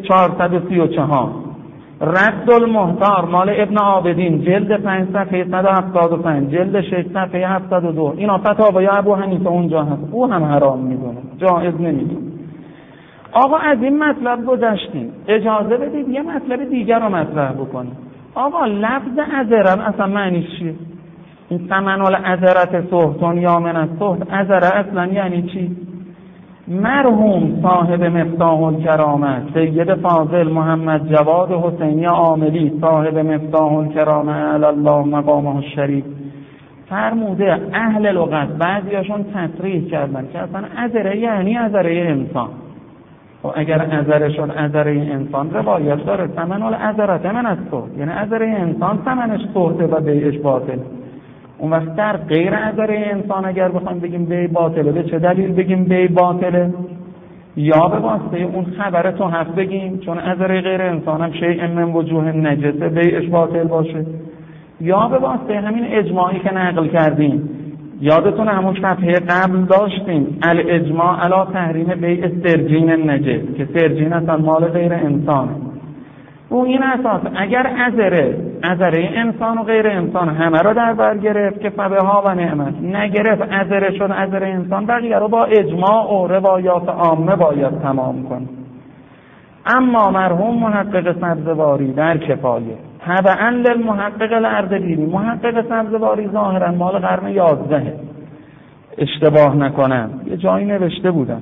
434، رد المحتار مال ابن عابدین جلد 5 صفحه 175، جلد 6 صفحه 702. اینا فتاوای ابو حنیفه اونجا هست، او هم حرام میدونه، جایز نمیدونه. آقا از این مطلب گذشتیم، اجازه بدید یه مطلب دیگر رو مطرح بکنیم. آقا لفظ عذره اصلا معنیش چیه؟ این ثمن العذرة سهتون یا من السهت، عذره اصلا یعنی چی؟ مرحوم صاحب مفتاح الکرامه سید فاضل محمد جواد حسینی عاملی صاحب مفتاح الکرامه علی الله مقامه الشریف فرموده اهل لغت بعضیاشون تصریح کردن که اصلا عذره یعنی عذره انسان. و اگر عذره شد عذره انسان روایت داره ثمن العذرة من السهت، یعنی عذره انسان ثمنش سهته و بیعش باطل. اون وقت در غیر عذره انسان اگر بخوایم بگیم بی باطله، به چه دلیل بگیم بی باطله؟ یا به واسطه اون خبر تو حق بگیم چون عذره غیر انسان هم شیء من وجوه نجسه بیعش باطل باشه، یا به واسطه همین اجماعی که نقل کردیم. یادتون همون صفحه قبل داشتیم الاجماع علی تحریم بیع سرجین نجس که سرجین اصلا مال غیر انسانه. و این اساس اگر عذره انسان و غیر انسان همه را در بر گرفت که فبها و نعمت، نگرفت عذره شد عذره انسان، بقیه رو با اجماع و روایات عامه باید تمام کن. اما مرحوم محقق سبزواری در کفایه تبعا للمحقق الاردبیلی، محقق سبزواری ظاهرا مال قرن 11 اشتباه نکنم، یه جایی نوشته بودم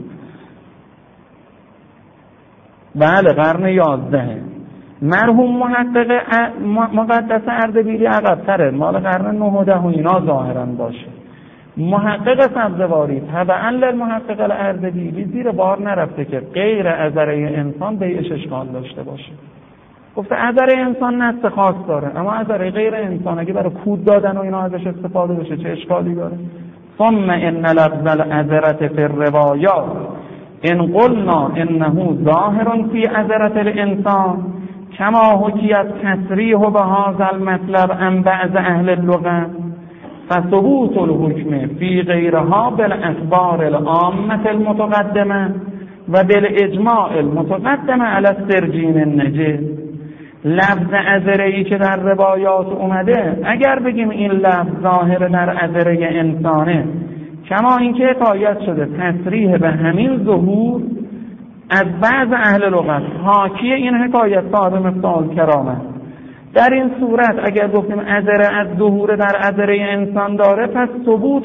بله قرن 11. مرحوم محقق مقدس اردبیلی عقب‌تره، مال قرن 9 و 10 و اینا ظاهرا باشه. محقق سبزواری تبعا للمحقق الاردبیلی زیر بار نرفته که غیر عذره انسان بیعش اشکال داشته باشه. گفته عذره انسان نص خاص داره، اما عذره غیر انسان اگه برای کود دادن و اینا ازش استفاده بشه چه اشکالی داره؟ ثم ان لفظ العذره فی الروایات ان قلنا انه ظاهر فی عذره الانسان کما حکیت تصریح بهذا المطلب عن بعض اهل اللغه فثبوت الحکم فی غیرها بالاخبار العامه المتقدمه و بالاجماع المتقدمه علی السرجین النجس. لفظ عذره‌ای که در روایات اومده اگر بگیم این لفظ ظاهر در عذره انسانه، کما اینکه حکایت شده تصریح به همین ظهور از بعض اهل لغت، حاکی این حکایت صاحب مفتاح الکرامه، در این صورت اگر گفتیم عذره از ظهور در عذره انسان داره، پس ثبوت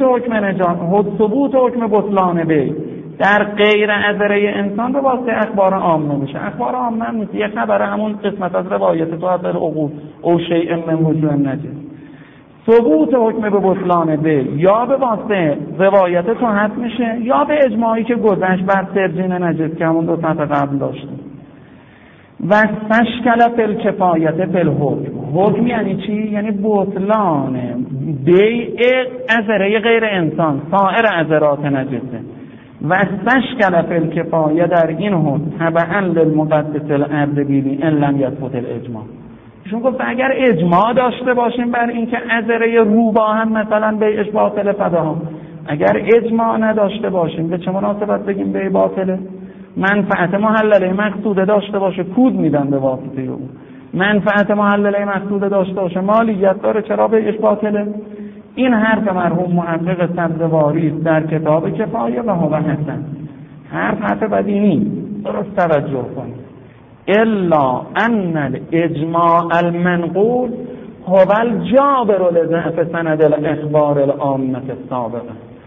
حکم بطلان بی در غیر عذره انسان به واسطه اخبار عامه میشه. اخبار عامه نیست، یه خبر همون قسمت از روایت تو حضر عقول او شیء من وجوه نجس. ثبوت حکم به بطلان بی یا به واسطه روایت تو حد میشه یا به اجماعی که گذشت بر سرجین نجس که همون 2 صفحه قبل داشتیم. و استشکل فی الکفایت فی الحکم. حکم یعنی چی؟ یعنی بطلان بیع عذره غیر انسان سایر عذرات نجسه. و استشکل فی الکفایه در این حکم تبعا للمقدس الاردبیلی ان لم یثبت الاجماع. ایشون گفت اگر اجماع داشته باشیم بر اینکه عذره روبا هم مثلا بیعش باطله فدا، اگر اجماع نداشته باشیم به چه مناسبت بگیم بیع باطله؟ منفعت محلله مقصوده داشته باشه کود میدن به واسطه اون، منفعت محلله مقصوده داشته باشه مالیت داره چرا بیعش باطله؟ این حرف مرحوم محقق سبزواری در کتاب کفایه و هو حسن، حرف بدی نیست، درست توجه کنید. الا ان الاجماع المنقول هو الجابر لضعف سند الاخبار العامه السابقه.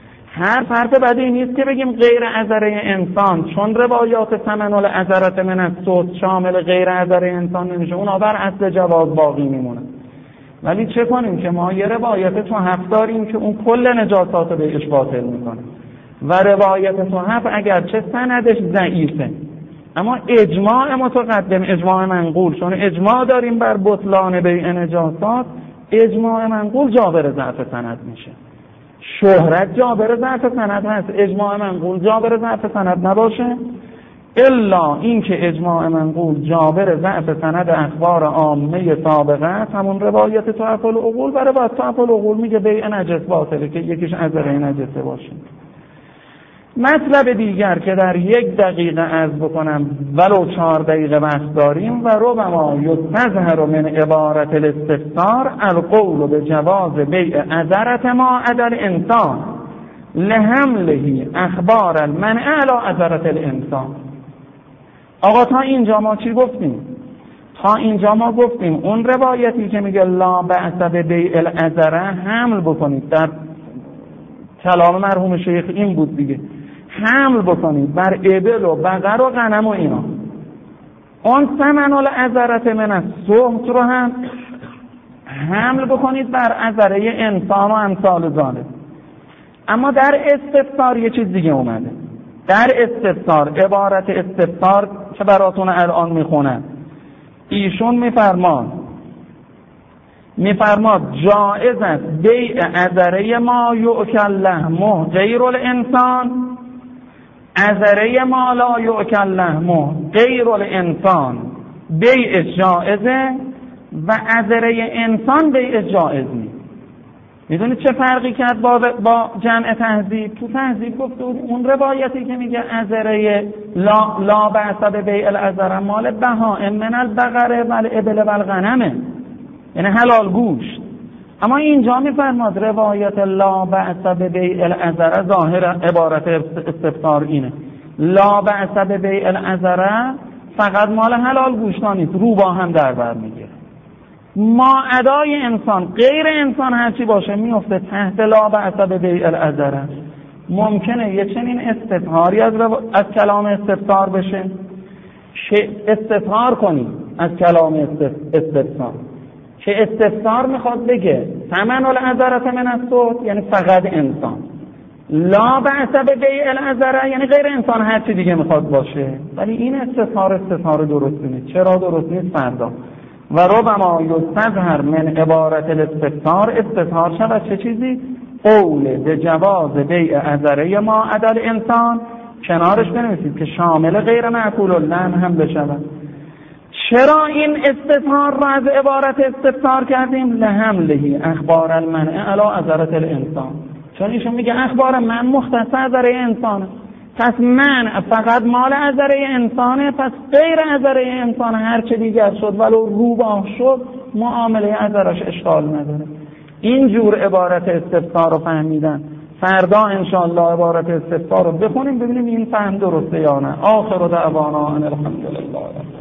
حرف بدی نیست که بگیم غیر عذره انسان، چون روایات ثمن العذره من السهت شامل غیر عذره انسان نمیشه، اونا بر اصل جواز باقی میمونه. ولی چه کنیم که ما یه روایت صحیح داریم که اون کل نجاسات رو بهش باطل میکنه و روایت صحیح اگرچه سندش ضعیفه اما اجماع متقدم، اجماع منقول، چون اجماع داریم بر بطلان بیع نجاسات، اجماع منقول جابر ضعف سند میشه. شهرت جابر ضعف سند هست، اجماع منقول جابر ضعف سند نباشه، الا اینکه اجماع منقول جابر ضعف سند اخبار عامه سابقه است، همون روایت تعفل العقول. برای بعد تعفل العقول میگه بیع نجس باطله که یکیش عذره نجسه باشه. مطلب دیگر که در 1 دقیقه عرض بکنم ولو 4 دقیقه وقت داریم، و ربما یستظهر من عبارت الاستفسار القول به جواز بیع عذرة ما عدا الانسان لحمله اخبار المنع علی عذرة الانسان. آقا تا اینجا ما چی گفتیم؟ اینجا ما گفتیم اون روایتی که میگه لا بأس ببیع العذره حمل بکنید، در کلام مرحوم شیخ این بود دیگه، حمل بکنید بر ابل و بقر و غنم و اینا. اون ثمن العذره من السحت رو هم حمل بکنید بر عذره انسان و امثال ذالک. اما در استفسار یه چیز دیگه اومده. در استفسار، عبارت استفسار که براتون الان میخونم، ایشون میفرماد جائز است بیع عذره ما یؤکل لحمه غیر الانسان، عذره ما لا یؤکل لحمه غیر الانسان بیع جائزه و عذره انسان بیع جائز نیست. میدونید چه فرقی کرد با جمع تهذیب؟ تو تهذیب گفته اون روایتی که میگه عذره لا بأس ببیع العذره مال بهائم من البقره و الابل و الغنمه، یعنی حلال گوشت. اما اینجا میفرماد روایت لا بأس ببیع العذره، ظاهر عبارت استفسار اینه، لا بأس ببیع العذره فقط مال حلال گوشتان نیست، روبا هم در بر میگیره. ما ادای انسان غیر انسان هرچی باشه میفته تحت لا بأس ببیع العذره. ممکنه یه چنین استفساری از کلام استفسار بشه، استفسار کنیم از کلام استفسار که استفسار میخواد بگه ثمن العذره من السحت یعنی فقط انسان، لا بأس ببیع العذره یعنی غیر انسان هرچی دیگه میخواد باشه. ولی این استفسار درست نیست. چرا درست نیست؟ فردا و ربما یستظهر من عبارت الاستفسار استظهار شود چه چیزی؟ قول به جواز بیع عذره ما عدل انسان، کنارش بنویسید که شامل غیر معقول اللحم هم بشود. چرا این استظهار را از عبارت استفسار کردیم؟ لحملهی اخبار المنع علی عذره الانسان، چون ایشون میگه اخبار من مختص عذره انسانه، پس من فقط مال عذره انسانه، پس غیر عذره انسان هر چه دیگر شد ولو روباه شد معامله عذرش اشکال نداره. اینجور عبارت استفسار رو فهمیدن. فردا انشاءالله عبارت استفسار رو بخونیم ببینیم این فهم درسته یا نه. آخر دعوانا ان الحمدلله.